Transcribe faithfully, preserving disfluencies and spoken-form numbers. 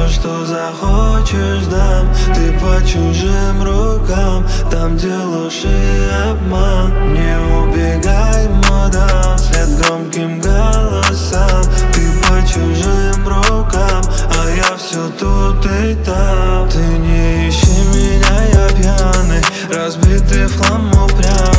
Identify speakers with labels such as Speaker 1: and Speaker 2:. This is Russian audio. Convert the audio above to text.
Speaker 1: все, что захочешь, дам. Ты по чужим рукам, там, где ложь и обман. Не убегай, мадам, вслед громким голосам. Ты по чужим рукам, а я все тут и там. Ты не ищи меня, я пьяный, разбитый в хлам упрям.